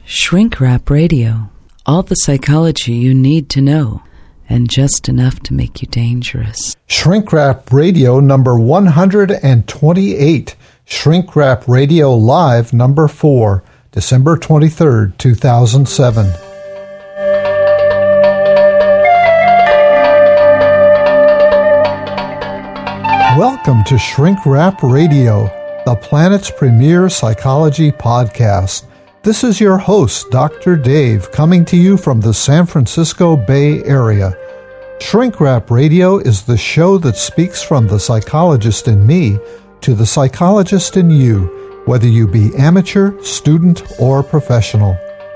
Shrink Wrap Radio. All the psychology you need to know, and just enough to make you dangerous. Shrink Wrap Radio number 128. Shrink Wrap Radio Live number 4, December 23rd, 2007. Welcome to Shrink Wrap Radio, the planet's premier psychology podcast. This is your host, Dr. Dave, coming to you from the San Francisco Bay Area. Shrink Wrap Radio is the show that speaks from the psychologist in me to the psychologist in you, whether you be amateur, student, or professional.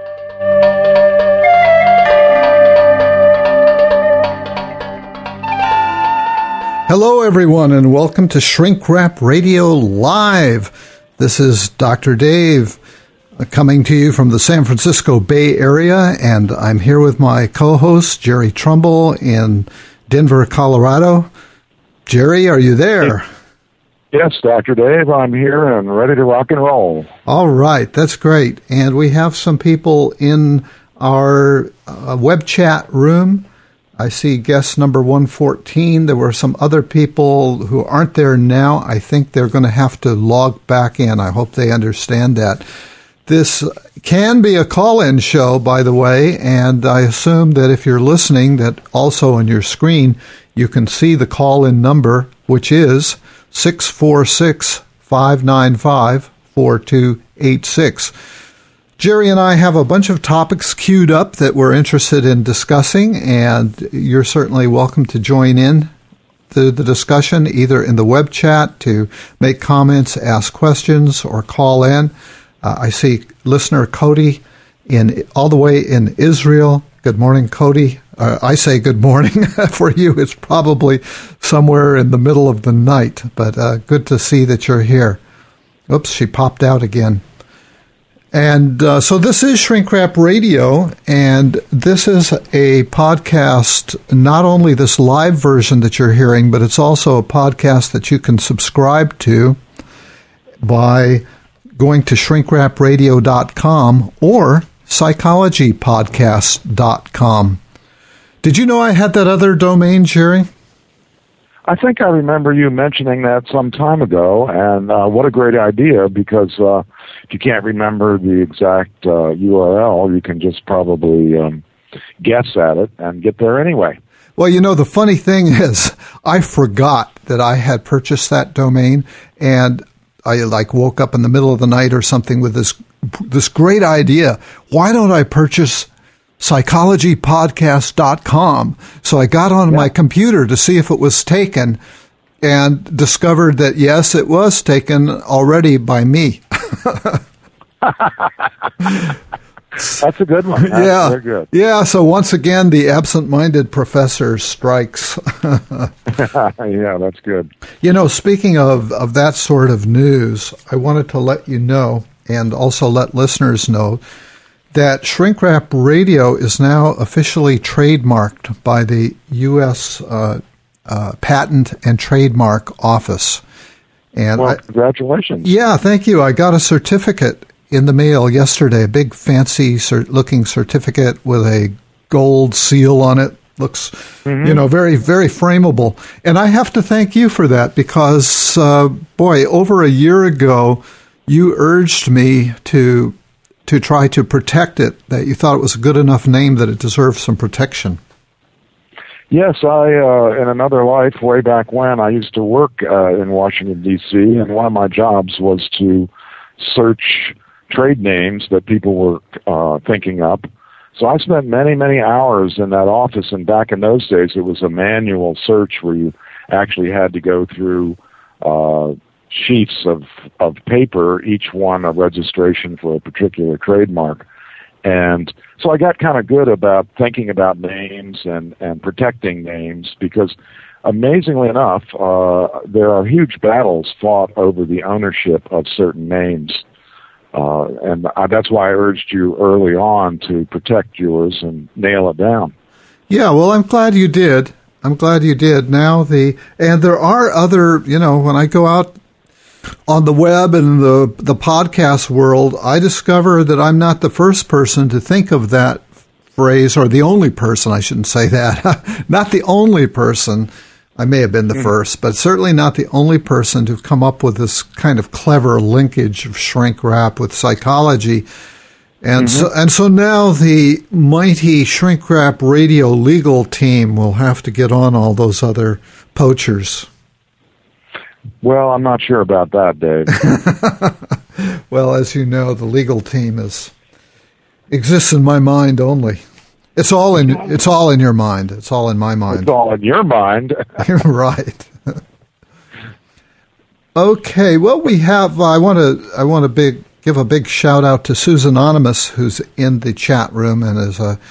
Hello, everyone, and welcome to Shrink Wrap Radio Live. This is Dr. Dave, coming to you from the San Francisco Bay Area, and I'm here with my co-host, Jerry Trumbull, in Denver, Colorado. Jerry, are you there? Yes, Dr. Dave, I'm here and ready to rock and roll. All right, that's great. And we have some people in our web chat room. I see guest number 114. There were some other people who aren't there now. I think they're going to have to log back in. I hope they understand that. This can be a call-in show, by the way, and I assume that if you're listening, that also on your screen, you can see the call-in number, which is 646-595-4286. Jerry and I have a bunch of topics queued up that we're interested in discussing, and you're certainly welcome to join in the discussion, either in the web chat to make comments, ask questions, or call in. I see listener Cody all the way in Israel. Good morning, Cody. I say good morning. For you, it's probably somewhere in the middle of the night, but good to see that you're here. Oops, she popped out again. And so this is Shrink Wrap Radio, and this is a podcast, not only this live version that you're hearing, but it's also a podcast that you can subscribe to by going to shrinkwrapradio.com or psychologypodcast.com. Did you know I had that other domain, Jerry? I think I remember you mentioning that some time ago, and what a great idea, because if you can't remember the exact URL, you can just probably guess at it and get there anyway. Well, you know, the funny thing is, I forgot that I had purchased that domain, and I woke up in the middle of the night or something with this great idea. Why don't I purchase psychologypodcast.com? So I got on my computer to see if it was taken and discovered that, yes, it was taken already by me. That's a good one. That's very good. Yeah, so once again, the absent-minded professor strikes. Yeah, that's good. You know, speaking of that sort of news, I wanted to let you know, and also let listeners know, that Shrink Wrap Radio is now officially trademarked by the U.S. Patent and Trademark Office. And congratulations. Yeah, thank you. I got a certificate in the mail yesterday, a big fancy-looking certificate with a gold seal on it. Looks, very, very frameable. And I have to thank you for that because, over a year ago, you urged me to try to protect it, that you thought it was a good enough name that it deserved some protection. Yes, I, in another life, way back when, I used to work in Washington, D.C., and one of my jobs was to search trade names that people were thinking up. So I spent many, many hours in that office, and back in those days, it was a manual search where you actually had to go through sheets of paper, each one a registration for a particular trademark. And so I got kind of good about thinking about names and protecting names because, amazingly enough, there are huge battles fought over the ownership of certain names. And that's why I urged you early on to protect yours and nail it down. Yeah, well, I'm glad you did. Now and there are other, when I go out on the web and the podcast world, I discover that I'm not the first person to think of that phrase, or the only person, I shouldn't say that, not the only person. I may have been the first, but certainly not the only person to come up with this kind of clever linkage of shrink wrap with psychology. And so now the mighty Shrink Wrap Radio legal team will have to get on all those other poachers. Well, I'm not sure about that, Dave. Well, as you know, the legal team exists in my mind only. It's all in your mind. It's all in my mind. It's all in your mind. You're right. Okay. Well, we have. I want to give a big shout out to Susan Anonymous, who's in the chat room and is a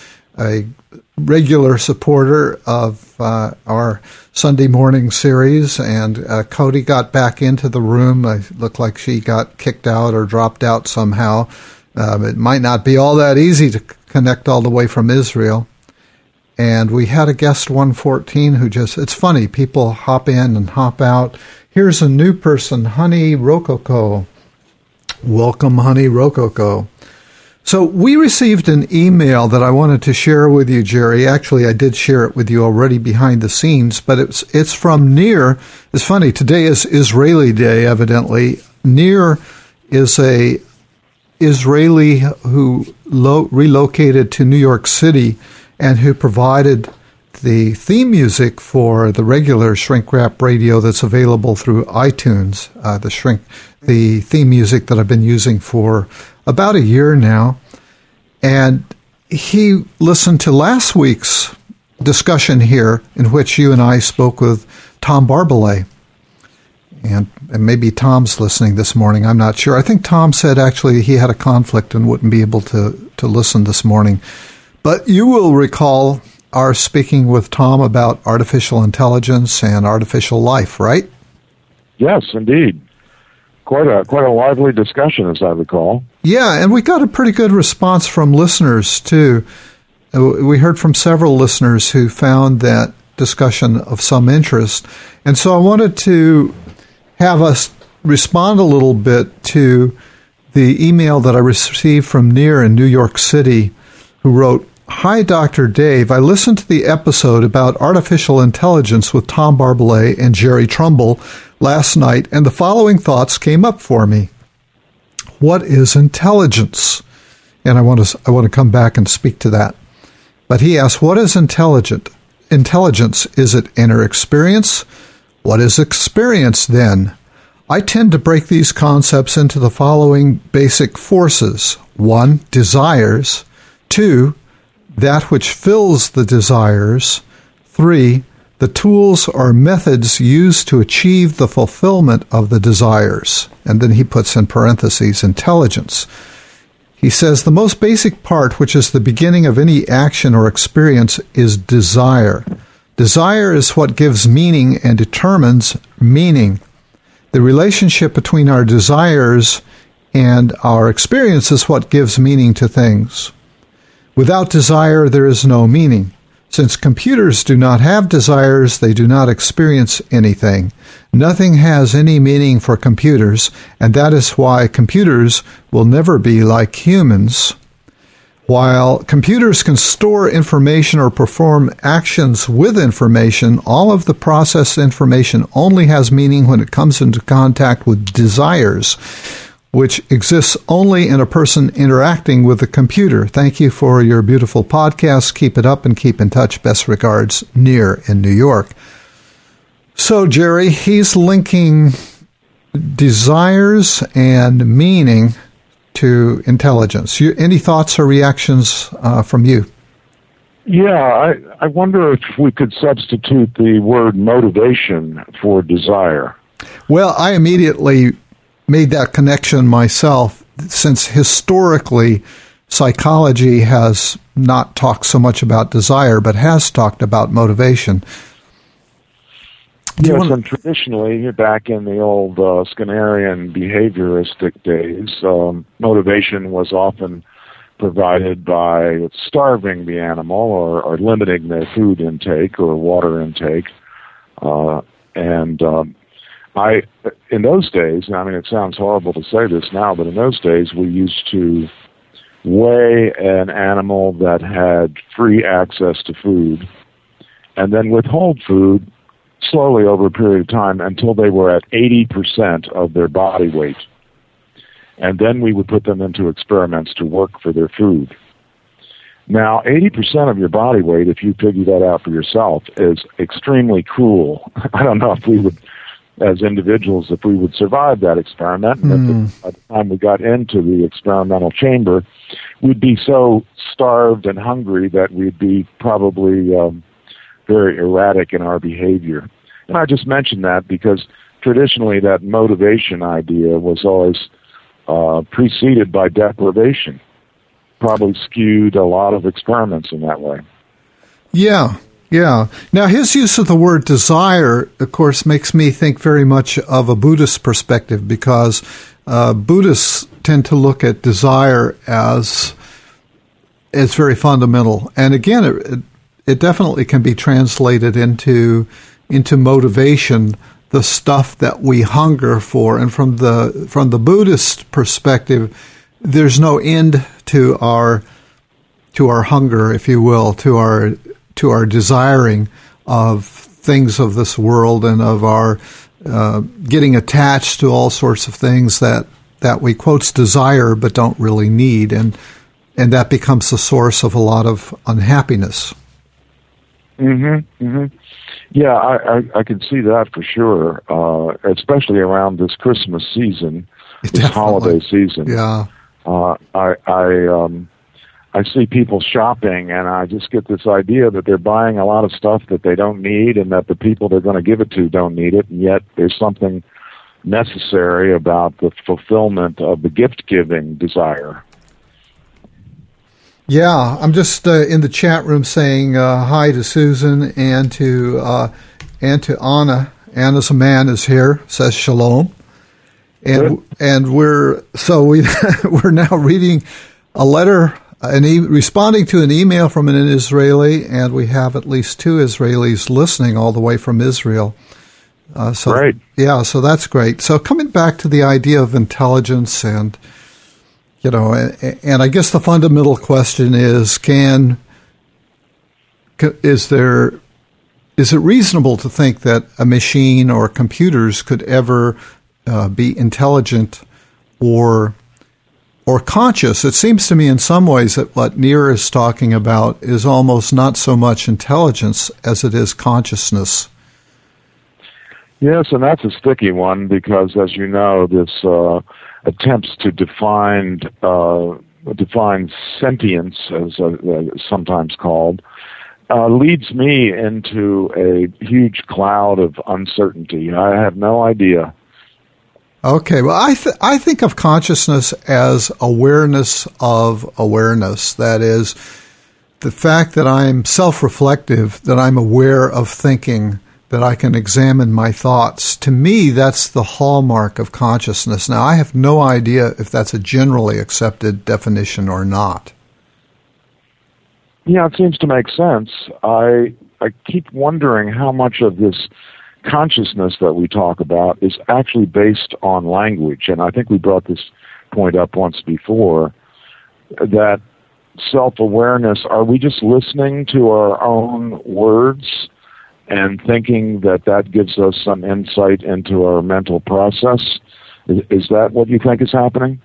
regular supporter of our Sunday morning series. And Cody got back into the room. It looked like she got kicked out or dropped out somehow. It might not be all that easy to connect all the way from Israel. And we had a guest 114 who it's funny, people hop in and hop out. Here's a new person, Honey Rococo. Welcome, Honey Rococo. So we received an email that I wanted to share with you, Jerry. Actually, I did share it with you already behind the scenes, but it's from Nir. It's funny, today is Israeli Day, evidently. Nir is a Israeli who relocated to New York City and who provided the theme music for the regular Shrink Wrap Radio that's available through iTunes, the theme music that I've been using for about a year now. And he listened to last week's discussion here in which you and I spoke with Tom Barbalet. And maybe Tom's listening this morning. I'm not sure. I think Tom said actually he had a conflict and wouldn't be able to listen this morning. But you will recall our speaking with Tom about artificial intelligence and artificial life, right? Yes, indeed. Quite a lively discussion, as I recall. Yeah, and we got a pretty good response from listeners, too. We heard from several listeners who found that discussion of some interest. And so I wanted to have us respond a little bit to the email that I received from Nir in New York City, who wrote, "Hi, Dr. Dave. I listened to the episode about artificial intelligence with Tom Barbalet and Jerry Trumbull last night, and the following thoughts came up for me. What is intelligence?" And I want to come back and speak to that. But he asked, what is intelligence? Is it inner experience? What is experience then? I tend to break these concepts into the following basic forces. 1, desires. 2, that which fills the desires. 3, the tools or methods used to achieve the fulfillment of the desires. And then he puts in parentheses, intelligence. He says the most basic part, which is the beginning of any action or experience, is desire. Desire is what gives meaning and determines meaning. The relationship between our desires and our experience is what gives meaning to things. Without desire, there is no meaning. Since computers do not have desires, they do not experience anything. Nothing has any meaning for computers, and that is why computers will never be like humans. While computers can store information or perform actions with information, all of the processed information only has meaning when it comes into contact with desires, which exists only in a person interacting with the computer. Thank you for your beautiful podcast. Keep it up and keep in touch. Best regards, Nir in New York. So, Jerry, he's linking desires and meaning to intelligence. Any thoughts or reactions from you? Yeah, I wonder if we could substitute the word motivation for desire. Well, I immediately made that connection myself, since historically psychology has not talked so much about desire, but has talked about motivation. Yes, and traditionally, back in the old Skinnerian behavioristic days, motivation was often provided by starving the animal or limiting their food intake or water intake. And in those days, I mean, it sounds horrible to say this now, but in those days we used to weigh an animal that had free access to food and then withhold food slowly over a period of time until they were at 80% of their body weight. And then we would put them into experiments to work for their food. Now, 80% of your body weight, if you figure that out for yourself, is extremely cruel. I don't know if we would, as individuals, if we would survive that experiment. By the time we got into the experimental chamber, we'd be so starved and hungry that we'd be probably very erratic in our behavior. And I just mentioned that because traditionally that motivation idea was always preceded by deprivation. Probably skewed a lot of experiments in that way. Yeah. Now, his use of the word desire, of course, makes me think very much of a Buddhist perspective, because Buddhists tend to look at desire as very fundamental. And again, it definitely can be translated into motivation, the stuff that we hunger for. And from the Buddhist perspective, there's no end to our hunger, if you will, to our desiring of things of this world, and of our getting attached to all sorts of things that we quotes desire but don't really need, and that becomes the source of a lot of unhappiness. Yeah, I can see that for sure, especially around this Christmas season, this holiday season. Yeah. I see people shopping, and I just get this idea that they're buying a lot of stuff that they don't need, and that the people they're going to give it to don't need it, and yet there's something necessary about the fulfillment of the gift-giving desire. Yeah, I'm just in the chat room saying hi to Susan and to Anna. Anna's a man is here, says shalom. And we're now reading a letter, responding to an email from an Israeli, and we have at least 2 Israelis listening all the way from Israel. Great. Yeah, so that's great. So coming back to the idea of intelligence, and and I guess the fundamental question is: is it reasonable to think that a machine or computers could ever be intelligent or conscious? It seems to me in some ways that what Nir is talking about is almost not so much intelligence as it is consciousness. Yes, and that's a sticky one, because, as you know, this attempts to define sentience, as sometimes called, leads me into a huge cloud of uncertainty. I have no idea. Okay, well, I think of consciousness as awareness of awareness. That is, the fact that I'm self-reflective, that I'm aware of thinking, that I can examine my thoughts. To me, that's the hallmark of consciousness. Now, I have no idea if that's a generally accepted definition or not. Yeah, it seems to make sense. I keep wondering how much of this consciousness that we talk about is actually based on language. And I think we brought this point up once before, that self-awareness, are we just listening to our own words and thinking that gives us some insight into our mental process? Is that what you think is happening?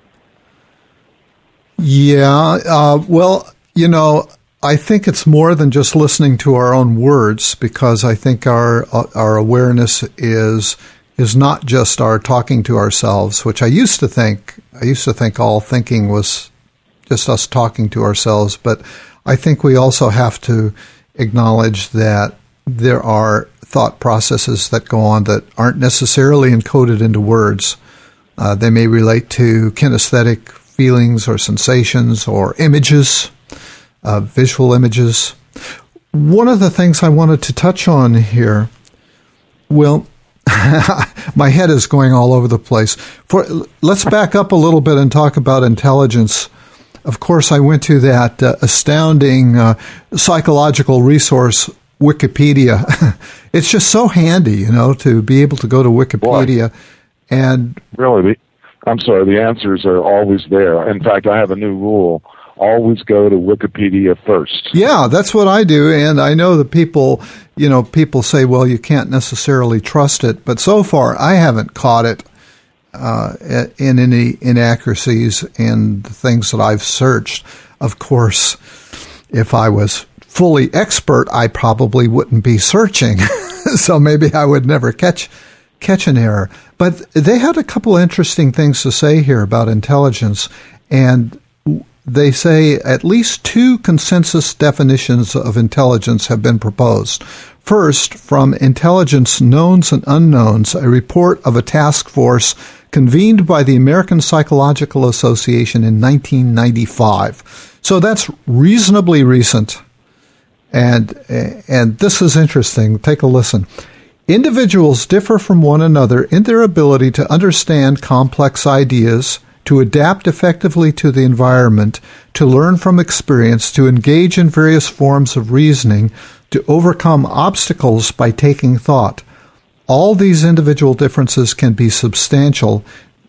Yeah, well, I think it's more than just listening to our own words, because I think our awareness is not just our talking to ourselves, which I used to think all thinking was just us talking to ourselves. But I think we also have to acknowledge that there are thought processes that go on that aren't necessarily encoded into words. They may relate to kinesthetic feelings or sensations or images. Visual images. One of the things I wanted to touch on here, well, my head is going all over the place. Let's back up a little bit and talk about intelligence. Of course, I went to that astounding psychological resource Wikipedia. It's just so handy, to be able to go to Wikipedia. Boy. And really, the answers are always there. In fact, I have a new rule. Always go to Wikipedia first. Yeah, that's what I do. And I know that people say, well, you can't necessarily trust it. But so far, I haven't caught it in any inaccuracies in the things that I've searched. Of course, if I was fully expert, I probably wouldn't be searching. So maybe I would never catch an error. But they had a couple interesting things to say here about intelligence, and they say at least 2 consensus definitions of intelligence have been proposed. First, from Intelligence Knowns and Unknowns, a report of a task force convened by the American Psychological Association in 1995. So that's reasonably recent. And this is interesting. Take a listen. Individuals differ from one another in their ability to understand complex ideas, to adapt effectively to the environment, to learn from experience, to engage in various forms of reasoning, to overcome obstacles by taking thought. All these individual differences can be substantial.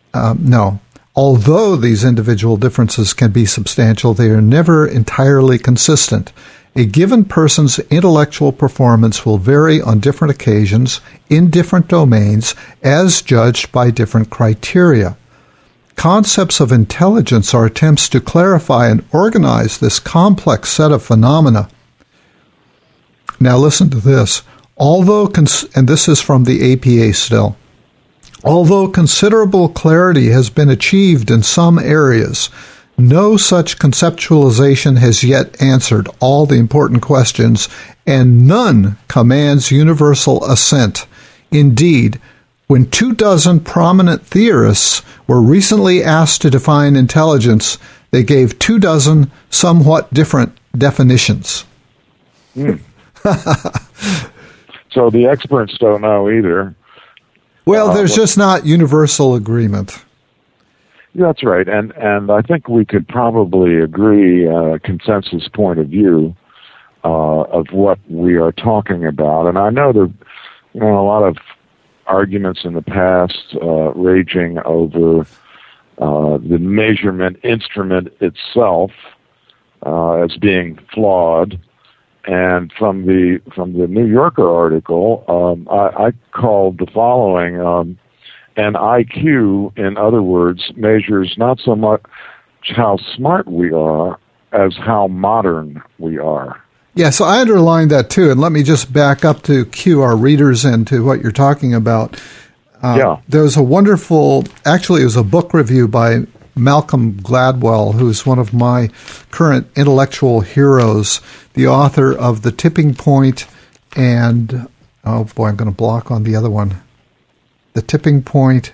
Although these individual differences can be substantial, they are never entirely consistent. A given person's intellectual performance will vary on different occasions, in different domains, as judged by different criteria. Concepts of intelligence are attempts to clarify and organize this complex set of phenomena. Now listen to this. And this is from the APA still. Although considerable clarity has been achieved in some areas, no such conceptualization has yet answered all the important questions, and none commands universal assent. Indeed, when 24 prominent theorists were recently asked to define intelligence, they gave 24 somewhat different definitions. So the experts don't know either. Well, there's just not universal agreement. That's right, and I think we could probably agree consensus point of view of what we are talking about. And I know there, a lot of arguments in the past raging over the measurement instrument itself as being flawed. And from the New Yorker article, I called the following. And IQ, in other words, measures not so much how smart we are as how modern we are. Yeah, so I underlined that too. And let me just back up to cue our readers into what you're talking about. There's a wonderful, actually it was a book review by Malcolm Gladwell, who's one of my current intellectual heroes, the author of The Tipping Point and, oh boy, I'm going to block on the other one. The Tipping Point.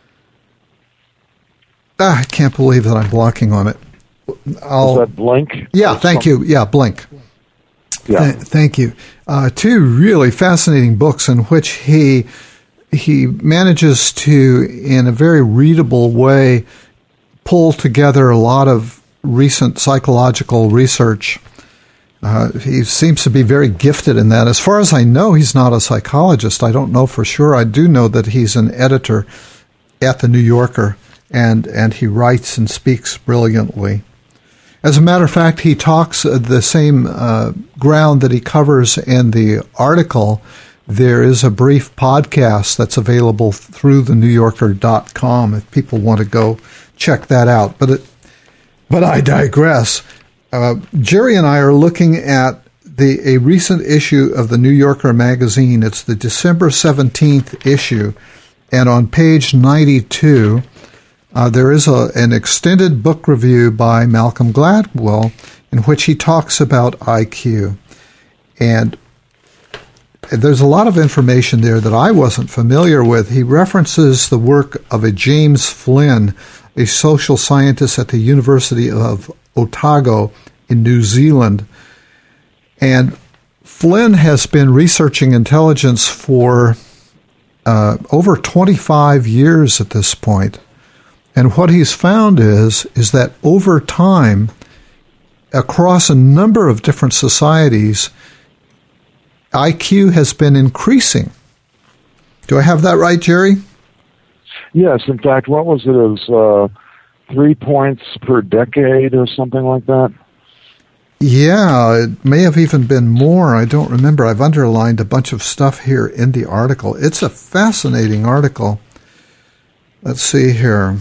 I can't believe that I'm blocking on it. Is that Blink? Yeah, thank you. Yeah, Blink. Yeah. Thank you. 2 really fascinating books in which he manages to, in a very readable way, pull together a lot of recent psychological research. He seems to be very gifted in that. As far as I know, he's not a psychologist. I don't know for sure. I do know that he's an editor at the New Yorker, and he writes and speaks brilliantly. As a matter of fact, he talks the same ground that he covers in the article. There is a brief podcast that's available through thenewyorker.com if people want to go check that out. But I digress. Jerry and I are looking at a recent issue of the New Yorker magazine. It's the December 17th issue, and on page 92, there is an extended book review by Malcolm Gladwell in which he talks about IQ. And there's a lot of information there that I wasn't familiar with. He references the work of a James Flynn, a social scientist at the University of Otago in New Zealand. And Flynn has been researching intelligence for over 25 years at this point. And what he's found is that over time, across a number of different societies, IQ has been increasing. Do I have that right, Jerry? Yes. In fact, what was it? It was 3 points per decade or something like that. Yeah, it may have even been more. I don't remember. I've underlined a bunch of stuff here in the article. It's a fascinating article. Let's see here.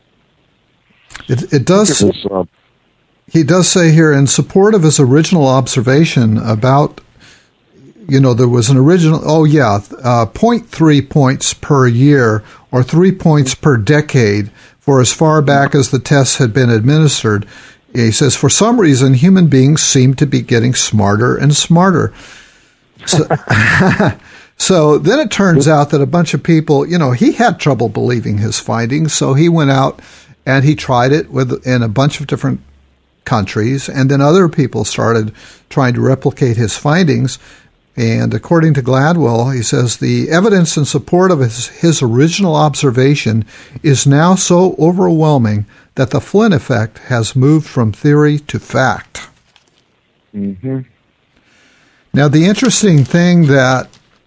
It does. He does say here, in support of his original observation about, there was an original, 0.3 points per year or 3 points per decade for as far back as the tests had been administered. He says, for some reason, human beings seem to be getting smarter and smarter. So, so then it turns out that a bunch of people, he had trouble believing his findings, so he went out and he tried it in a bunch of different countries, and then other people started trying to replicate his findings. And according to Gladwell, he says, the evidence in support of his original observation is now so overwhelming that the Flynn effect has moved from theory to fact. Mm-hmm. Now, the interesting thing that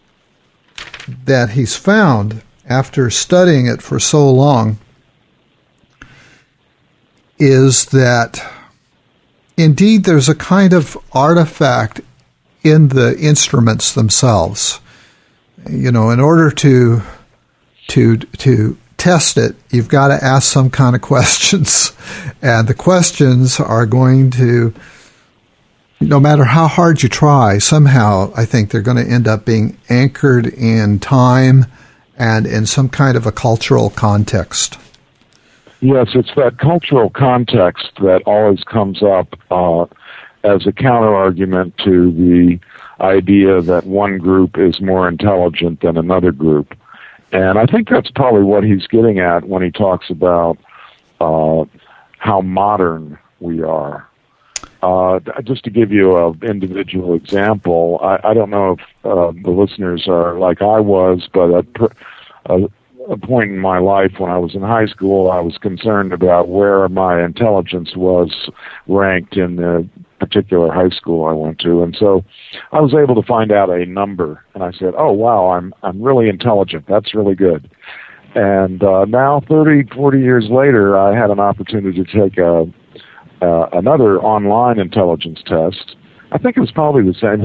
he's found after studying it for so long is that indeed there's a kind of artifact in the instruments themselves. In order to test it, you've got to ask some kind of questions. And the questions are going to, no matter how hard you try, somehow I think they're going to end up being anchored in time and in some kind of a cultural context. Yes, it's that cultural context that always comes up as a counter-argument to the idea that one group is more intelligent than another group. And I think that's probably what he's getting at when he talks about how modern we are. Just to give you an individual example, I don't know if the listeners are like I was, but a point in my life when I was in high school, I was concerned about where my intelligence was ranked in the particular high school I went to. And so I was able to find out a number, and I said, oh, wow, I'm really intelligent. That's really good. And now, 30, 40 years later, I had an opportunity to take another online intelligence test. I think it was probably the same.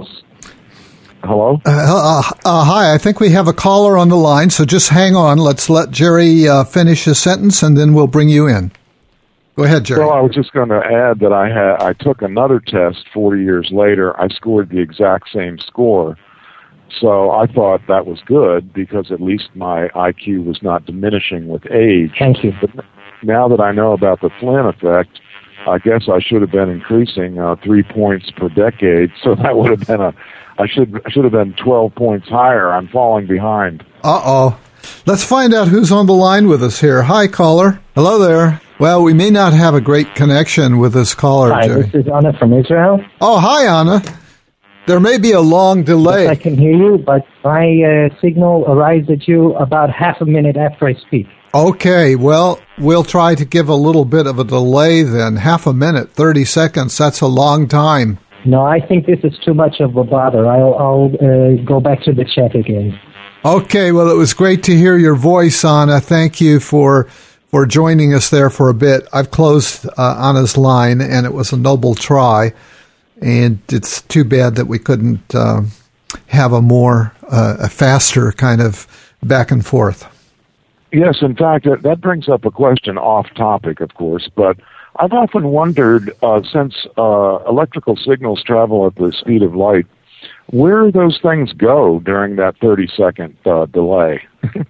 Hello? Hi, I think we have a caller on the line, so just hang on. Let's let Jerry finish his sentence, and then we'll bring you in. Go ahead, Jerry. Well, I was just going to add that I took another test 40 years later. I scored the exact same score. So I thought that was good because at least my IQ was not diminishing with age. Thank you. But now that I know about the Flynn effect, I guess I should have been increasing 3 points per decade. So that would have been I should have been 12 points higher. I'm falling behind. Uh-oh. Let's find out who's on the line with us here. Hi, caller. Hello there. Well, we may not have a great connection with this caller, Hi, Jerry. this is Anna from Israel. Oh, hi, Anna. There may be a long delay. Yes, I can hear you, but my signal arrives at you about half a minute after I speak. Okay, well, we'll try to give a little bit of a delay then. Half a minute, 30 seconds, that's a long time. No, I think this is too much of a bother. I'll go back to the chat again. Okay, well, it was great to hear your voice, Anna. Thank you for joining us there for a bit. I've closed Anna's line, and it was a noble try. And it's too bad that we couldn't have a faster kind of back and forth. Yes, in fact, that brings up a question off topic, of course, but I've often wondered, since electrical signals travel at the speed of light, where those things go during that 30-second delay.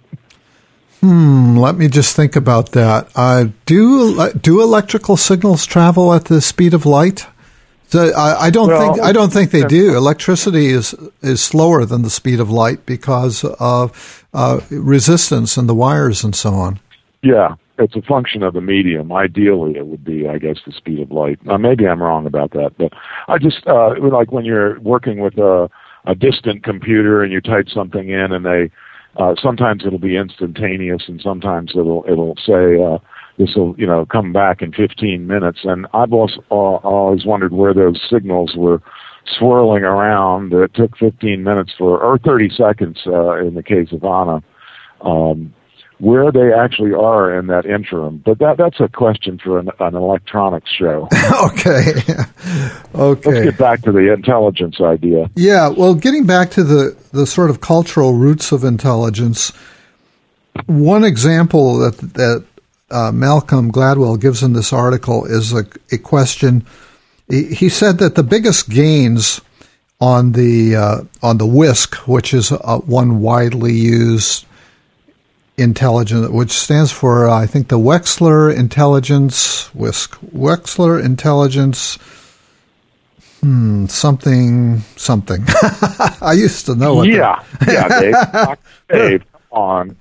Let me just think about that. Do electrical signals travel at the speed of light? So I don't think they do. Electricity is slower than the speed of light because of resistance in the wires and so on. Yeah, it's a function of the medium. Ideally, it would be, I guess, the speed of light. Maybe I'm wrong about that, but I just like when you're working with a distant computer and you type something in, and they sometimes it'll be instantaneous, and sometimes it'll say this will come back in 15 minutes. And I've always wondered where those signals were swirling around. It took 15 minutes or 30 seconds in the case of Anna, where they actually are in that interim. But that's a question for an electronics show. Okay. Let's get back to the intelligence idea. Yeah, well, getting back to the sort of cultural roots of intelligence, one example that Malcolm Gladwell gives in this article is a question. He said that the biggest gains on the WISC, which is one widely used intelligence, which stands for I think the Wechsler Intelligence Wechsler Intelligence something. I used to know it. Yeah, Dave. Dave, come on.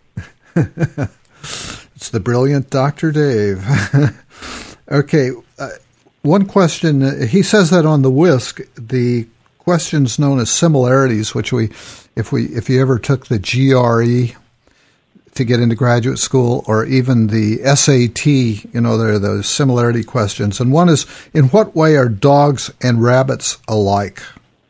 It's the brilliant Dr. Dave. Okay, one question. He says that on the WISC, the questions known as similarities, which if you ever took the GRE to get into graduate school, or even the SAT, there are those similarity questions. And one is, in what way are dogs and rabbits alike?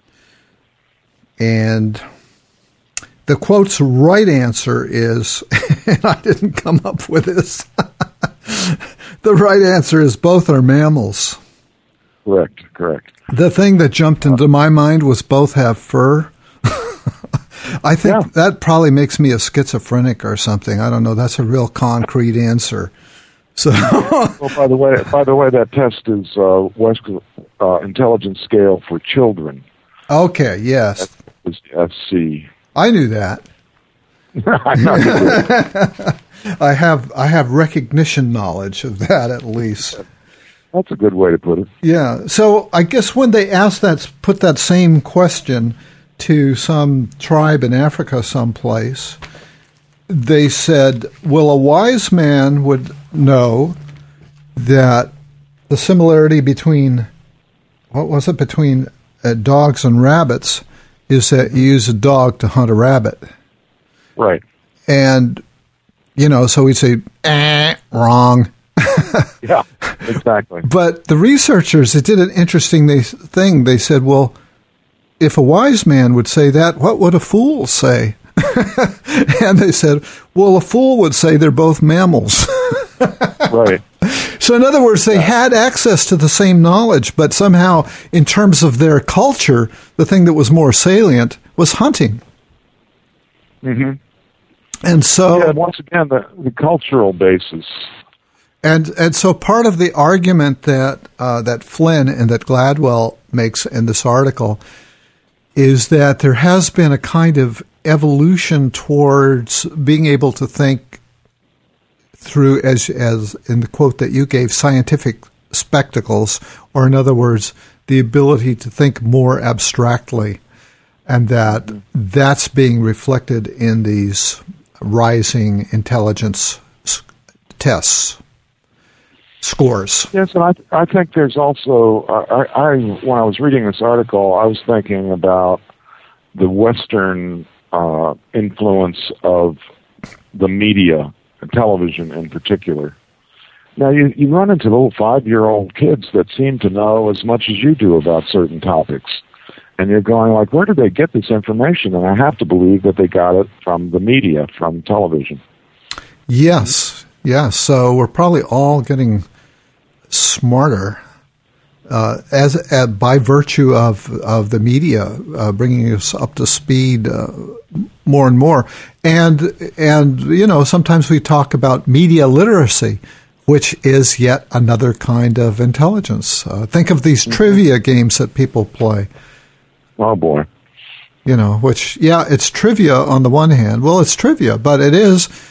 And the quote's right answer is, and I didn't come up with this, the right answer is both are mammals. Correct. The thing that jumped into my mind was both have fur. I think that probably makes me a schizophrenic or something. I don't know. That's a real concrete answer. So, well, by the way, that test is WISC intelligence scale for children. Okay. Yes. That is SC. I knew that. I know you did. I have recognition knowledge of that, at least. That's a good way to put it. Yeah. So I guess when they put that same question to some tribe in Africa someplace, they said, well, a wise man would know that the similarity between dogs and rabbits is that you use a dog to hunt a rabbit. Right. And, so we'd say, wrong. Yeah, exactly. But the researchers, it did an interesting thing. They said, well, if a wise man would say that, what would a fool say? And they said, well, a fool would say they're both mammals. Right. So in other words, they had access to the same knowledge, but somehow in terms of their culture, the thing that was more salient was hunting. Mm-hmm. And so, once again, the cultural basis. And so part of the argument that Flynn and that Gladwell makes in this article is that there has been a kind of evolution towards being able to think through, as in the quote that you gave, scientific spectacles, or in other words, the ability to think more abstractly, and that's being reflected in these rising intelligence tests. Scores. Yes, and I think there's also, when I was reading this article, I was thinking about the Western influence of the media, television in particular. Now, you run into little 5-year-old kids that seem to know as much as you do about certain topics. And you're going like, where did they get this information? And I have to believe that they got it from the media, from television. Yes. Yeah, so we're probably all getting smarter by virtue of the media bringing us up to speed more and more. And sometimes we talk about media literacy, which is yet another kind of intelligence. Think of these trivia games that people play. Oh boy. It's trivia on the one hand. Well, it's trivia, but it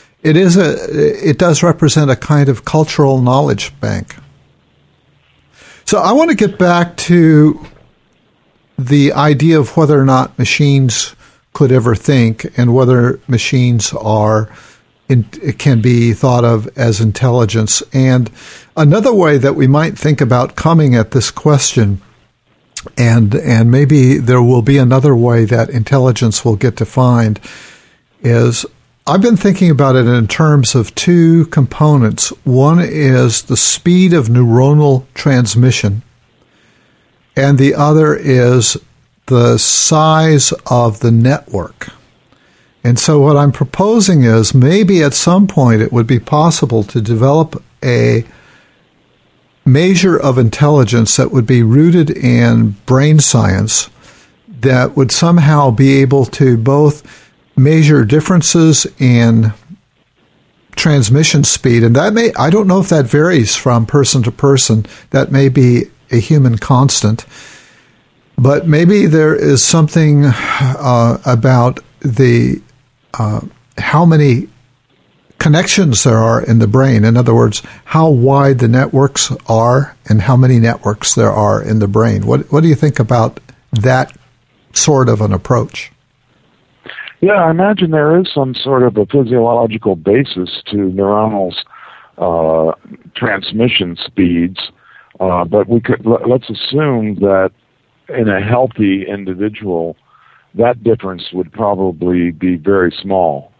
does represent a kind of cultural knowledge bank. So I want to get back to the idea of whether or not machines could ever think, and whether machines can be thought of as intelligence. And another way that we might think about coming at this question, and maybe there will be another way that intelligence will get defined, is I've been thinking about it in terms of two components. One is the speed of neuronal transmission, and the other is the size of the network. And so what I'm proposing is maybe at some point it would be possible to develop a measure of intelligence that would be rooted in brain science that would somehow be able to both measure differences in transmission speed. And that may, I don't know if that varies from person to person. That may be a human constant. But maybe there is something about the how many connections there are in the brain. In other words, how wide the networks are and how many networks there are in the brain. What do you think about that sort of an approach? Yeah, I imagine there is some sort of a physiological basis to neuronal transmission speeds, but let's assume that in a healthy individual, that difference would probably be very small.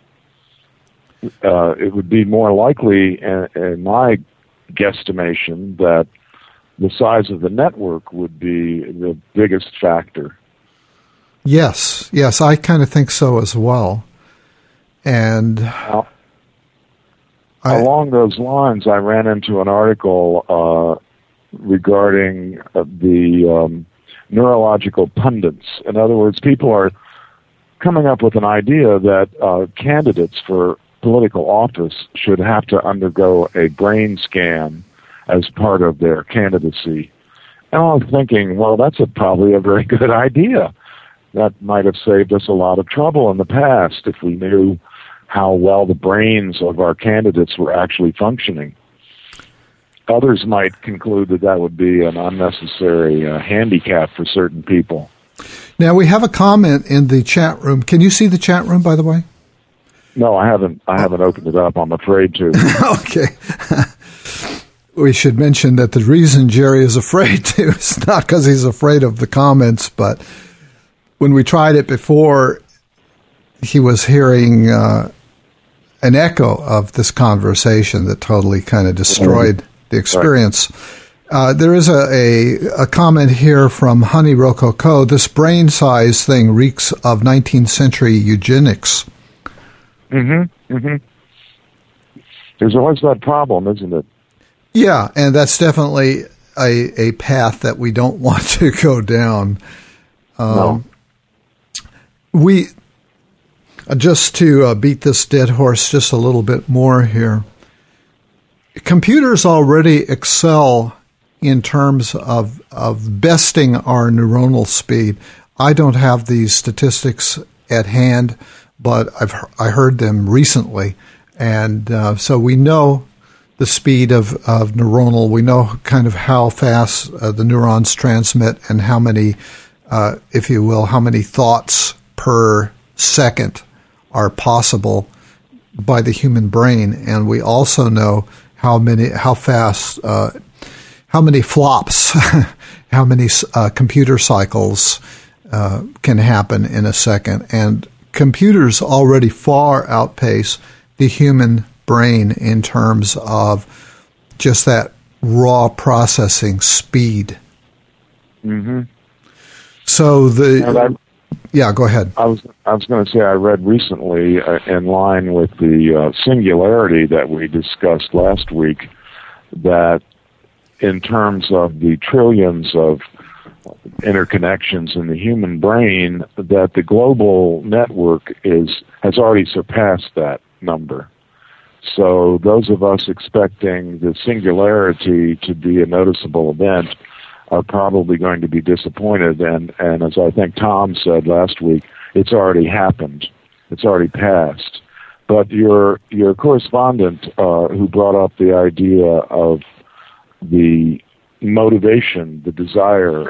It would be more likely, in my guesstimation, that the size of the network would be the biggest factor. Yes, I kind of think so as well. And along those lines, I ran into an article regarding the neurological pundits. In other words, people are coming up with an idea that candidates for political office should have to undergo a brain scan as part of their candidacy. And I was thinking, well, that's probably a very good idea. That might have saved us a lot of trouble in the past if we knew how well the brains of our candidates were actually functioning. Others might conclude that that would be an unnecessary handicap for certain people. Now, we have a comment in the chat room. Can you see the chat room, by the way? No, I haven't opened it up. I'm afraid to. Okay. We should mention that the reason Jerry is afraid to is not because he's afraid of the comments, but when we tried it before, he was hearing an echo of this conversation that totally kind of destroyed the experience. Right. There is a comment here from Honey Rococo. This brain size thing reeks of 19th century eugenics. There's always that problem, isn't it? Yeah, and that's definitely a path that we don't want to go down. No. We, just to beat this dead horse just a little bit more here, computers already excel in terms of besting our neuronal speed. I don't have these statistics at hand, but I heard them recently. And so we know the speed of neuronal. We know kind of how fast the neurons transmit and how many, if you will, how many thoughts per second are possible by the human brain. And we also know how fast, how many flops, how many computer cycles can happen in a second. And computers already far outpace the human brain in terms of just that raw processing speed. So yeah, go ahead. I was going to say I read recently, in line with the singularity that we discussed last week, that in terms of the trillions of interconnections in the human brain, that the global network has already surpassed that number. So those of us expecting the singularity to be a noticeable event are probably going to be disappointed. And as I think Tom said last week, it's already happened. It's already passed. But your correspondent who brought up the idea of the motivation, the desire,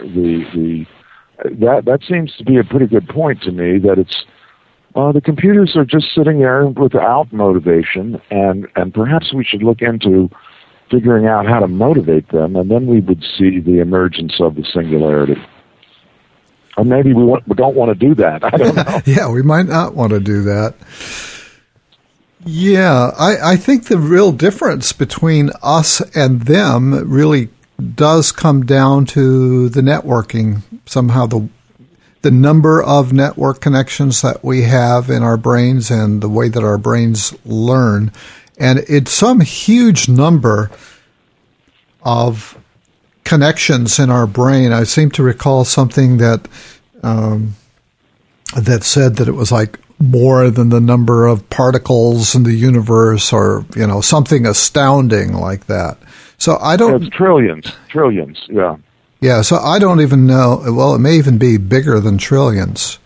that seems to be a pretty good point to me, that it's the computers are just sitting there without motivation, and perhaps we should look into figuring out how to motivate them, and then we would see the emergence of the singularity. Or maybe we don't want to do that. I don't know. Yeah, we might not want to do that. Yeah, I think the real difference between us and them really does come down to the networking. Somehow the number of network connections that we have in our brains and the way that our brains learn. And it's some huge number of connections in our brain. I seem to recall something that that said that it was like more than the number of particles in the universe, or something astounding like that. So I don't. It's trillions. Yeah. Yeah. So I don't even know. Well, it may even be bigger than trillions.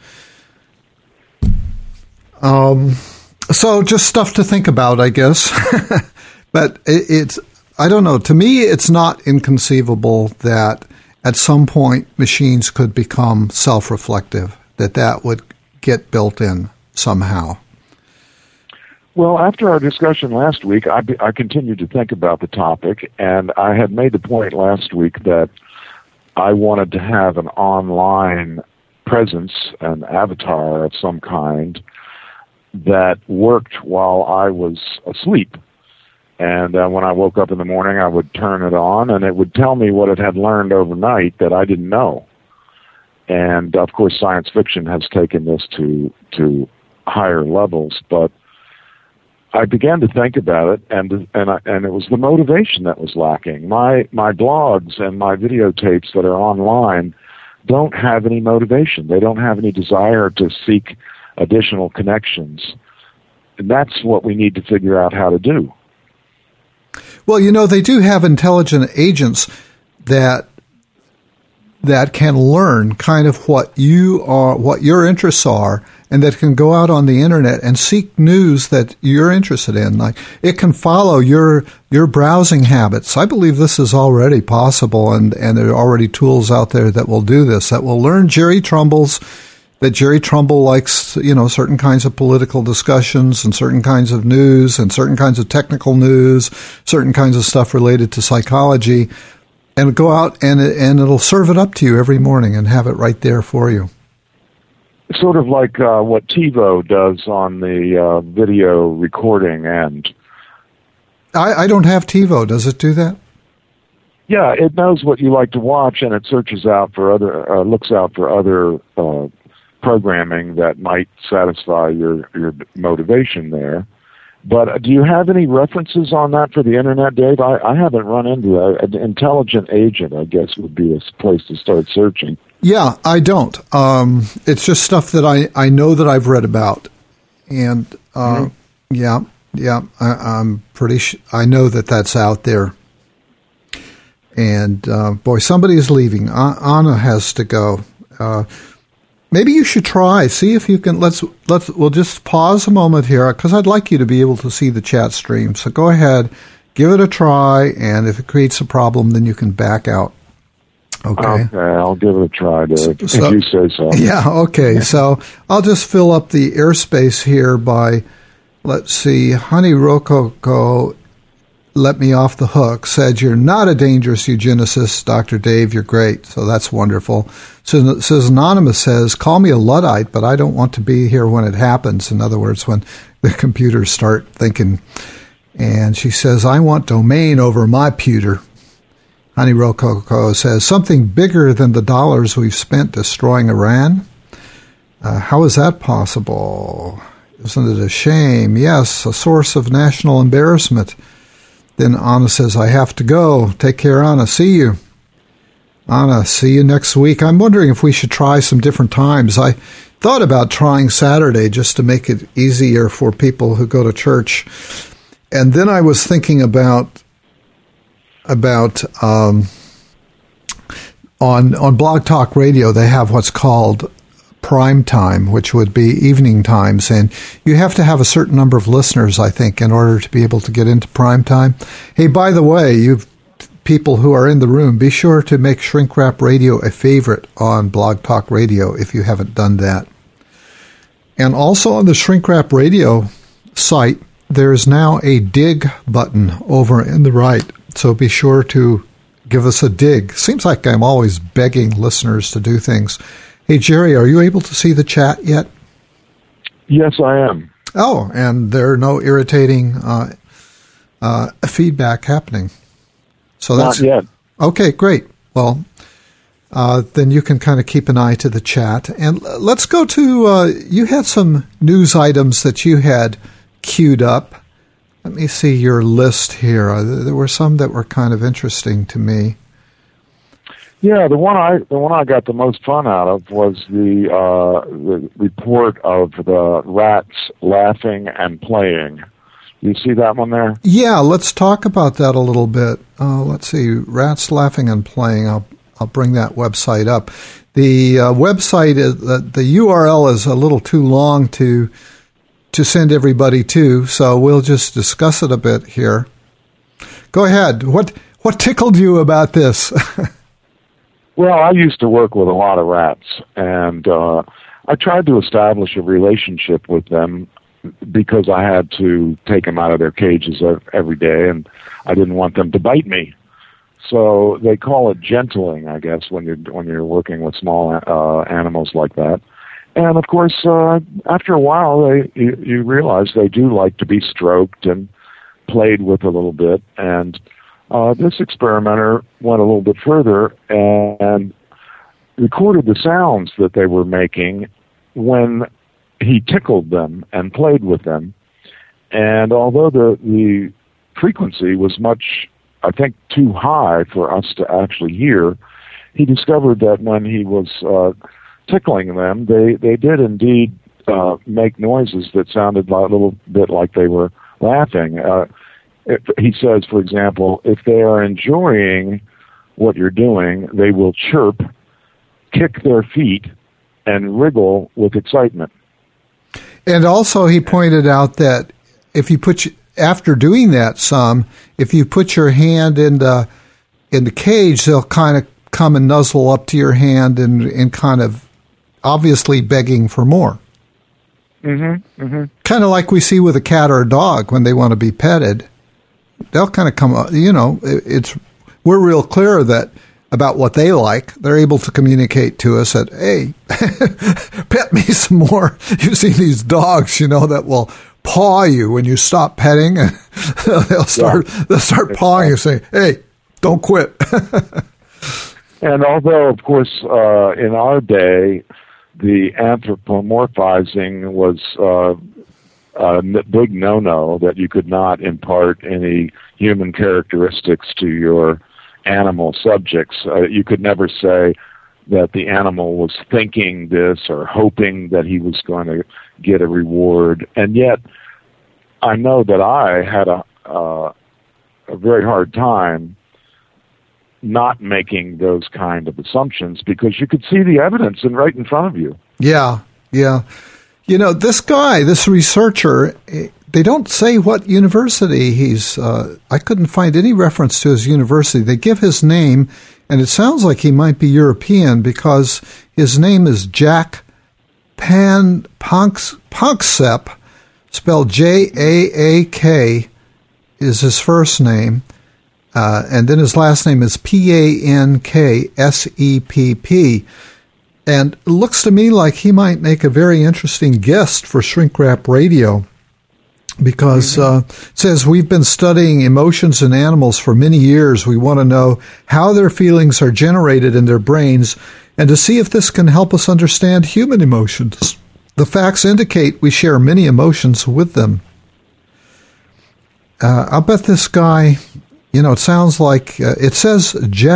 So just stuff to think about, I guess. But it's. I don't know. To me, it's not inconceivable that at some point machines could become self-reflective, that would get built in somehow. Well, after our discussion last week, I continued to think about the topic, and I had made the point last week that I wanted to have an online presence, an avatar of some kind, that worked while I was asleep. And when I woke up in the morning, I would turn it on, and it would tell me what it had learned overnight that I didn't know. And, of course, science fiction has taken this to higher levels. But I began to think about it, and it was the motivation that was lacking. My blogs and my videotapes that are online don't have any motivation. They don't have any desire to seek additional connections. And that's what we need to figure out how to do. Well, they do have intelligent agents that can learn kind of what you are, what your interests are, and that can go out on the internet and seek news that you're interested in. Like, it can follow your browsing habits. I believe this is already possible, and there are already tools out there that will do this, that will learn that Jerry Trumbull likes, certain kinds of political discussions and certain kinds of news and certain kinds of technical news, certain kinds of stuff related to psychology, and go out and it'll serve it up to you every morning and have it right there for you. Sort of like what TiVo does on the video recording end. I don't have TiVo. Does it do that? Yeah, it knows what you like to watch, and it searches out for looks out for other programming that might satisfy your motivation there. But do you have any references on that for the internet, Dave? I haven't run into that. An intelligent agent, I guess, would be a place to start searching. Yeah, I don't. It's just stuff that I know that I've read about. And I'm pretty I know that that's out there. And boy, somebody is leaving. Anna has to go. Maybe you should try. See if you can. We'll just pause a moment here because I'd like you to be able to see the chat stream. So go ahead, give it a try, and if it creates a problem, then you can back out. Okay, I'll give it a try, Dave, if you say so. Yeah, okay. So I'll just fill up the airspace here by, let's see, Honey Rococo let me off the hook, said, "You're not a dangerous eugenicist, Dr. Dave. You're great." So that's wonderful. So says Anonymous says, "Call me a Luddite, but I don't want to be here when it happens." In other words, when the computers start thinking. And she says, "I want domain over my pewter." Honey Rococo says, "Something bigger than the dollars we've spent destroying Iran? How is that possible? Isn't it a shame? Yes, a source of national embarrassment." Then Anna says, "I have to go. Take care, Anna. See you." Anna, see you next week. I'm wondering if we should try some different times. I thought about trying Saturday just to make it easier for people who go to church. And then I was thinking about on Blog Talk Radio, they have what's called prime time, which would be evening times, and you have to have a certain number of listeners, I think, in order to be able to get into prime time. Hey, by the way, you people who are in the room, be sure to make Shrink Wrap Radio a favorite on Blog Talk Radio if you haven't done that. And also on the Shrink Wrap Radio site, there is now a dig button over in the right, so be sure to give us a dig. Seems like I'm always begging listeners to do things. Hey, Jerry, are you able to see the chat yet? Yes, I am. Oh, and there are no irritating feedback happening. So that's not yet. Okay, great. Well, then you can kind of keep an eye to the chat. And let's go to, you had some news items that you had queued up. Let me see your list here. There were some that were kind of interesting to me. Yeah, the one I got the most fun out of was the report of the rats laughing and playing. You see that one there? Yeah, let's talk about that a little bit. Let's see, rats laughing and playing. I'll bring that website up. The website is the URL is a little too long to send everybody to, so we'll just discuss it a bit here. Go ahead. What tickled you about this? Well, I used to work with a lot of rats, and I tried to establish a relationship with them because I had to take them out of their cages every day, and I didn't want them to bite me. So they call it gentling, I guess, when you're working with small animals like that. And of course, after a while, you realize they do like to be stroked and played with a little bit, and this experimenter went a little bit further and recorded the sounds that they were making when he tickled them and played with them. And although the frequency was much, I think, too high for us to actually hear, he discovered that when he was tickling them, they did indeed make noises that sounded a little bit like they were laughing. He says, for example, if they are enjoying what you're doing, they will chirp, kick their feet, and wriggle with excitement. And also he pointed out that if you after doing that if you put your hand in the cage, they'll kind of come and nuzzle up to your hand and kind of obviously begging for more. Mm-hmm. Mm-hmm. Kind of like we see with a cat or a dog when they want to be petted. They'll kind of come, we're real clear about what they like. They're able to communicate to us that, hey, pet me some more. You see these dogs, that will paw you when you stop petting, and they'll start pawing you, saying, hey, don't quit. And although, of course, in our day, the anthropomorphizing was a big no-no, that you could not impart any human characteristics to your animal subjects. You could never say that the animal was thinking this or hoping that he was going to get a reward. And yet, I know that I had a very hard time not making those kind of assumptions because you could see the evidence right in front of you. Yeah. This researcher, they don't say what university he's, I couldn't find any reference to his university. They give his name, and it sounds like he might be European because his name is Jaak Panksepp, spelled Jaak is his first name, and then his last name is Panksepp. And it looks to me like he might make a very interesting guest for Shrink Rap Radio because it says, we've been studying emotions in animals for many years. We want to know how their feelings are generated in their brains and to see if this can help us understand human emotions. The facts indicate we share many emotions with them. I'll bet this guy, it sounds like, it says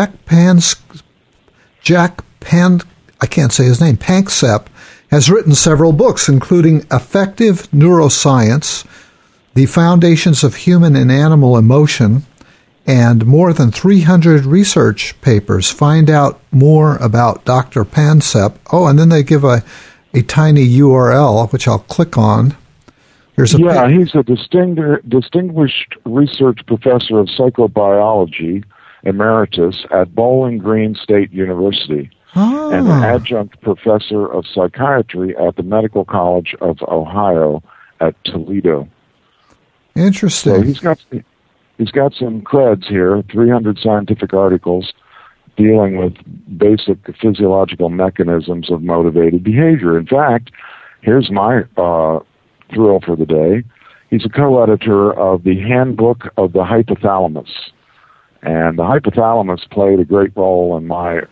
I can't say his name, Panksepp, has written several books, including Affective Neuroscience, The Foundations of Human and Animal Emotion, and more than 300 research papers. Find out more about Dr. Panksepp. Oh, and then they give a tiny URL, which I'll click on. He's a distinguished research professor of psychobiology, emeritus, at Bowling Green State University. And an adjunct professor of psychiatry at the Medical College of Ohio at Toledo. Interesting. So he's got some creds here, 300 scientific articles dealing with basic physiological mechanisms of motivated behavior. In fact, here's my thrill for the day. He's a co-editor of the Handbook of the Hypothalamus. And the hypothalamus played a great role in my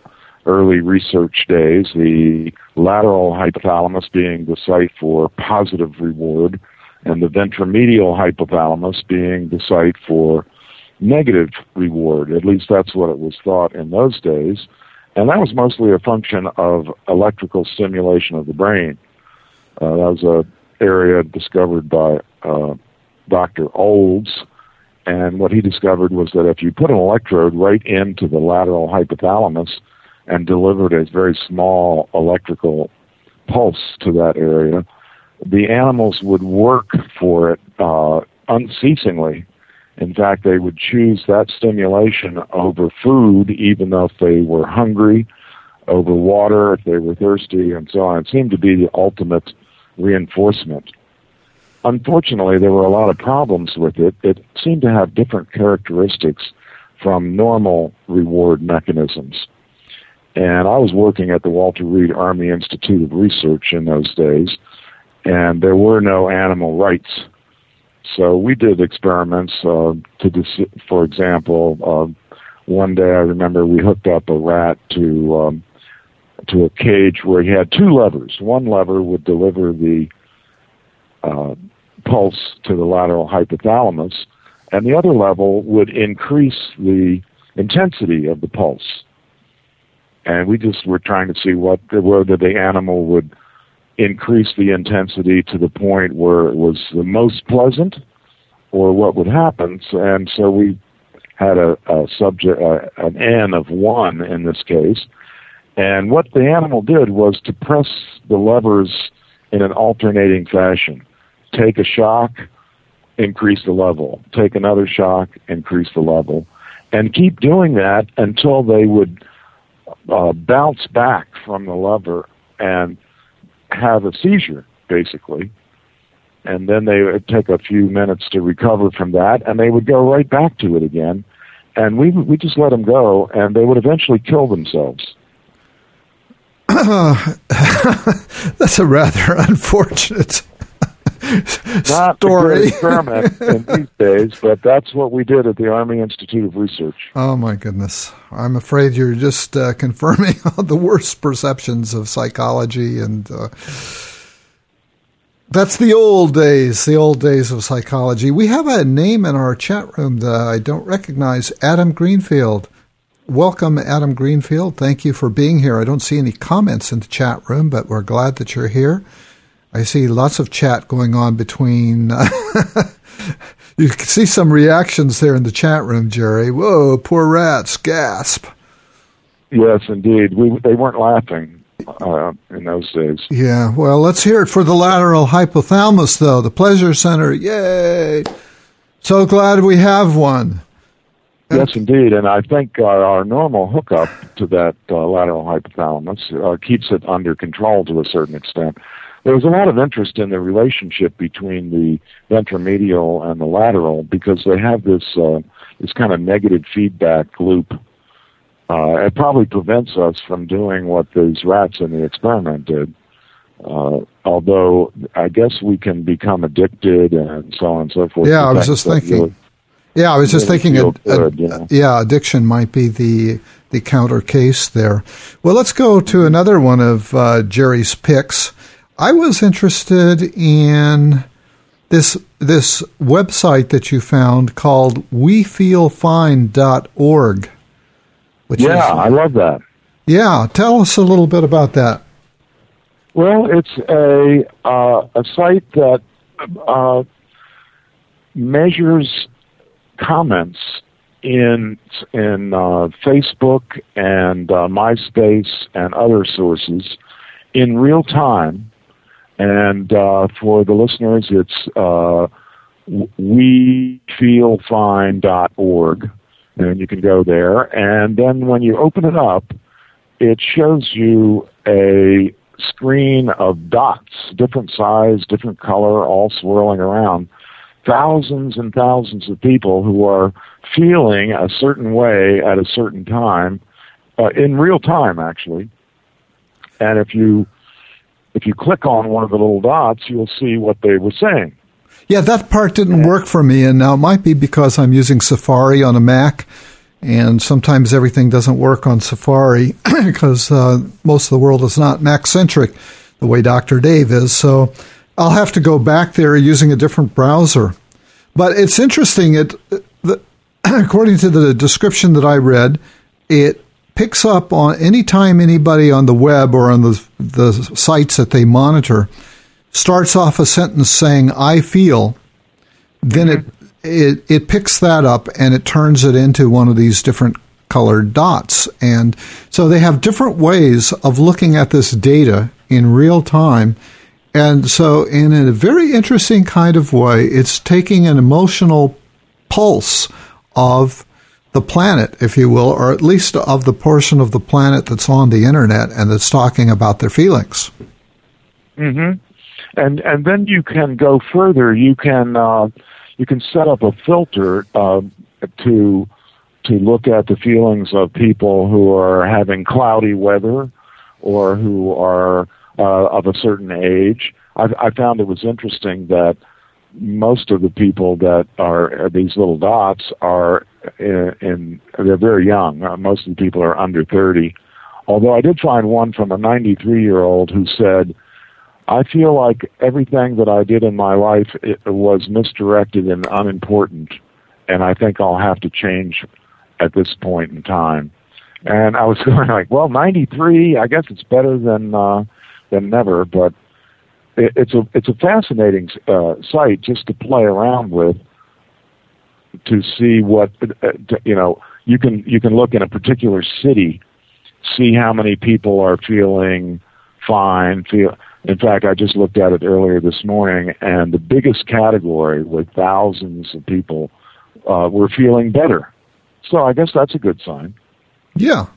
early research days, the lateral hypothalamus being the site for positive reward, and the ventromedial hypothalamus being the site for negative reward. At least that's what it was thought in those days. And that was mostly a function of electrical stimulation of the brain. That was an area discovered by Dr. Olds. And what he discovered was that if you put an electrode right into the lateral hypothalamus and delivered a very small electrical pulse to that area, the animals would work for it unceasingly. In fact, they would choose that stimulation over food, even though if they were hungry, over water if they were thirsty, and so on. It seemed to be the ultimate reinforcement. Unfortunately, there were a lot of problems with it. It seemed to have different characteristics from normal reward mechanisms. And I was working at the Walter Reed Army Institute of Research in those days, and there were no animal rights. So we did experiments for example, one day I remember we hooked up a rat to a cage where he had two levers. One lever would deliver the pulse to the lateral hypothalamus, and the other level would increase the intensity of the pulse. And we just were trying to see whether the animal would increase the intensity to the point where it was the most pleasant, or what would happen. And so we had a subject, an N of 1 in this case. And what the animal did was to press the levers in an alternating fashion. Take a shock, increase the level. Take another shock, increase the level. And keep doing that until they would bounce back from the lever and have a seizure, basically. And then they would take a few minutes to recover from that, and they would go right back to it again. And we just let them go, and they would eventually kill themselves. That's a rather unfortunate Not story. a good experiment in these days, but that's what we did at the Army Institute of Research. Oh, my goodness. I'm afraid you're just confirming all the worst perceptions of psychology, and that's the old days of psychology. We have a name in our chat room that I don't recognize, Adam Greenfield. Welcome, Adam Greenfield. Thank you for being here. I don't see any comments in the chat room, but we're glad that you're here. I see lots of chat going on between... You can see some reactions there in the chat room, Jerry. Whoa, poor rats, gasp. Yes, indeed. They weren't laughing in those days. Yeah, well, let's hear it for the lateral hypothalamus, though. The pleasure center, yay. So glad we have one. Yes, indeed. And I think our normal hookup to that lateral hypothalamus keeps it under control to a certain extent. There was a lot of interest in the relationship between the ventromedial and the lateral because they have this kind of negative feedback loop. It probably prevents us from doing what these rats in the experiment did. Although I guess we can become addicted and so on and so forth. Yeah, I was just thinking. Addiction might be the counter case there. Well, let's go to another one of Jerry's picks. I was interested in this website that you found called wefeelfine.org. I love that. Yeah, tell us a little bit about that. Well, it's a site that measures comments in Facebook and MySpace and other sources in real time. And for the listeners, it's wefeelfine.org, and you can go there. And then when you open it up, it shows you a screen of dots, different size, different color, all swirling around. Thousands and thousands of people who are feeling a certain way at a certain time, in real time, actually. And if you click on one of the little dots, you'll see what they were saying. Yeah, that part didn't work for me, and now it might be because I'm using Safari on a Mac, And sometimes everything doesn't work on Safari because most of the world is not Mac-centric the way Dr. Dave is. So I'll have to go back there using a different browser. But it's interesting. According to the description that I read, it picks up on any time anybody on the web or on the sites that they monitor starts off a sentence saying, I feel, then it picks that up and it turns it into one of these different colored dots. And so they have different ways of looking at this data in real time. And so in a very interesting kind of way, it's taking an emotional pulse of the planet, if you will, or at least of the portion of the planet that's on the internet and that's talking about their feelings. Mm-hmm. And then you can go further. You can set up a filter to look at the feelings of people who are having cloudy weather or who are of a certain age. I found it was interesting that most of the people that are these little dots are they're very young. Most of the people are under 30. Although I did find one from a 93-year-old who said, I feel like everything that I did in my life was misdirected and unimportant, and I think I'll have to change at this point in time. And I was going like, well, 93, I guess it's better than never, but it's a fascinating site just to play around with, to see what you can look in a particular city, see how many people are feeling fine. In fact, I just looked at it earlier this morning, and the biggest category with thousands of people were feeling better. So I guess that's a good sign. Yeah.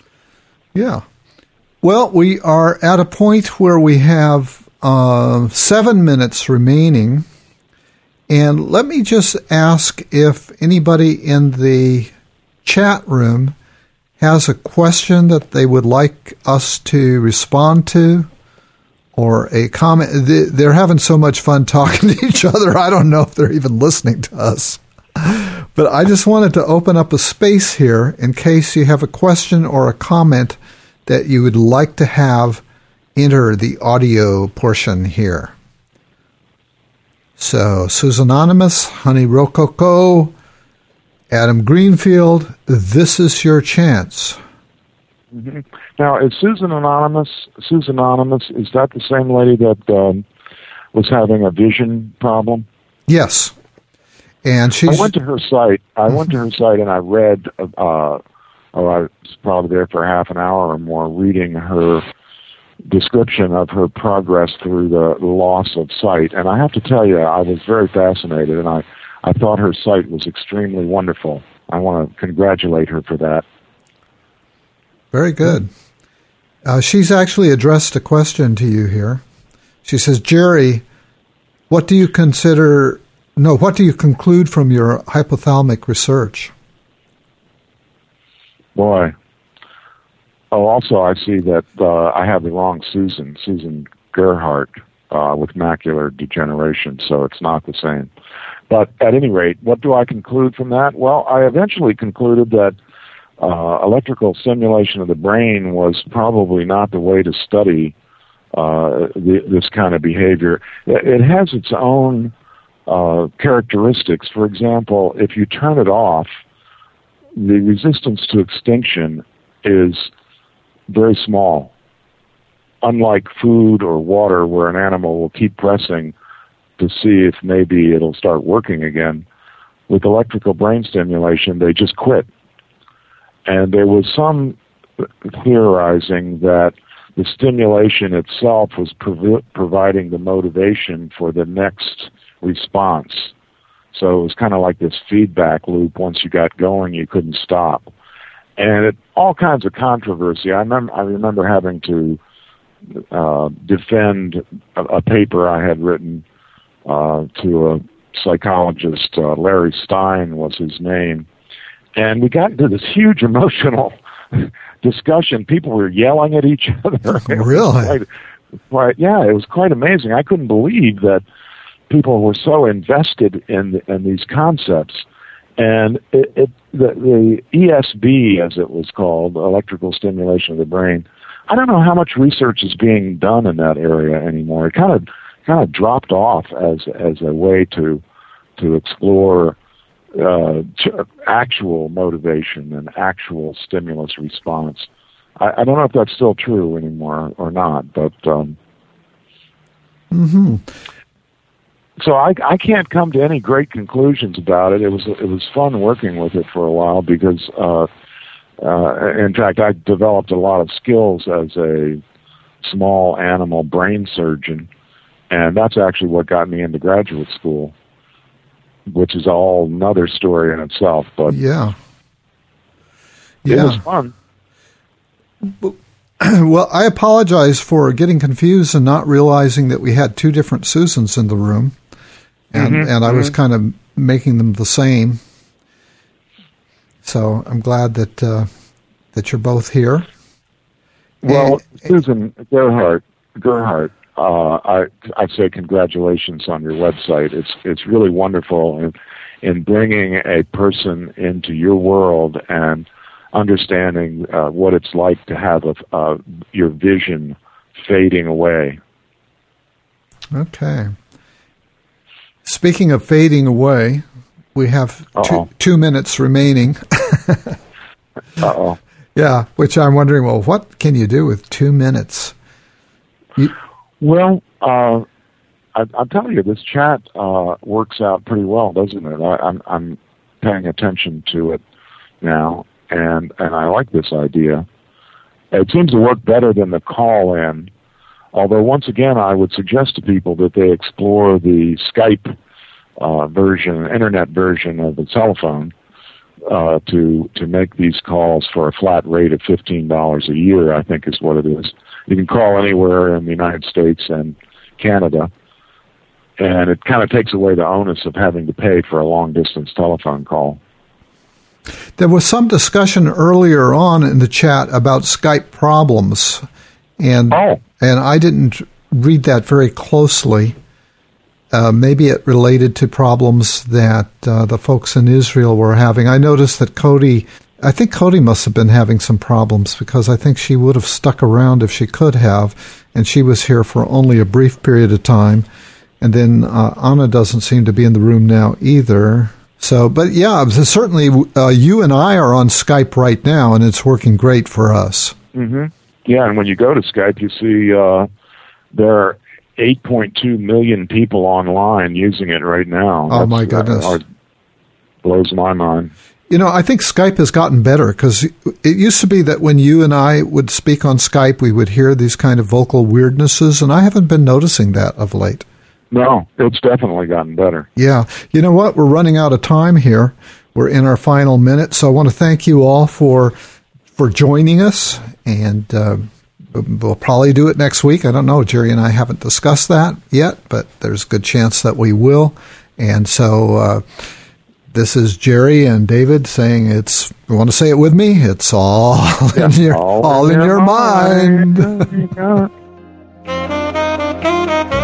Well, we are at a point where we have 7 minutes remaining. And let me just ask if anybody in the chat room has a question that they would like us to respond to, or a comment. They're having so much fun talking to each other, I don't know if they're even listening to us. But I just wanted to open up a space here in case you have a question or a comment that you would like to have enter the audio portion here. So, Susan Anonymous, Honey Rococo, Adam Greenfield, this is your chance. Mm-hmm. Now, is Susan Anonymous, is that the same lady that was having a vision problem? Yes. And I went to her site. And I read, I was probably there for half an hour or more reading her description of her progress through the loss of sight. And I have to tell you, I was very fascinated, and I thought her site was extremely wonderful. I want to congratulate her for that. Very good. She's actually addressed a question to you here. She says, Jerry, what do you conclude from your hypothalamic research? Boy. Oh, also I see that I have the wrong Susan Gerhardt, with macular degeneration, so it's not the same. But at any rate, what do I conclude from that? Well, I eventually concluded that electrical stimulation of the brain was probably not the way to study this kind of behavior. It has its own characteristics. For example, if you turn it off, the resistance to extinction is very small. Unlike food or water, where an animal will keep pressing to see if maybe it'll start working again, with electrical brain stimulation, they just quit. And there was some theorizing that the stimulation itself was providing the motivation for the next response. So it was kind of like this feedback loop. Once you got going, you couldn't stop. And all kinds of controversy. I remember having to defend a paper I had written to a psychologist. Larry Stein was his name. And we got into this huge emotional discussion. People were yelling at each other. Really? Yeah, it was quite amazing. I couldn't believe that people were so invested in these concepts. And the ESB, as it was called, electrical stimulation of the brain, I don't know how much research is being done in that area anymore. It kind of dropped off as a way to explore actual motivation and actual stimulus response. I don't know if that's still true anymore or not, but so I can't come to any great conclusions about it. It was fun working with it for a while because in fact I developed a lot of skills as a small animal brain surgeon, and that's actually what got me into graduate school, which is all another story in itself. But yeah, it was fun. Well, I apologize for getting confused and not realizing that we had two different Susans in the room, and I was kind of making them the same. So I'm glad that you're both here. Well, Susan Gerhardt, I'd say congratulations on your website. It's really wonderful in bringing a person into your world and understanding what it's like to have your vision fading away. Okay. Speaking of fading away, we have 2 minutes remaining. Uh-oh. Yeah, which I'm wondering, well, what can you do with 2 minutes? Well, I'll tell you, this chat works out pretty well, doesn't it? I'm paying attention to it now, and I like this idea. It seems to work better than the call-in, although once again, I would suggest to people that they explore the Skype version, internet version of the telephone, to make these calls for a flat rate of $15 a year, I think is what it is. You can call anywhere in the United States and Canada, and it kind of takes away the onus of having to pay for a long-distance telephone call. There was some discussion earlier on in the chat about Skype problems, and I didn't read that very closely. Maybe it related to problems that the folks in Israel were having. I noticed that Cody must have been having some problems because I think she would have stuck around if she could have, and she was here for only a brief period of time. And then Anna doesn't seem to be in the room now either. So, but yeah, certainly you and I are on Skype right now, and it's working great for us. Mm-hmm. Yeah, and when you go to Skype, you see there are 8.2 million people online using it right now. Oh, my goodness. That blows my mind. You know, I think Skype has gotten better because it used to be that when you and I would speak on Skype, we would hear these kind of vocal weirdnesses, and I haven't been noticing that of late. No, it's definitely gotten better. Yeah. You know what? We're running out of time here. We're in our final minute, so I want to thank you all for joining us, and we'll probably do it next week. I don't know. Jerry and I haven't discussed that yet, but there's a good chance that we will. And so this is Jerry and David saying you want to say it with me? It's all in your mind.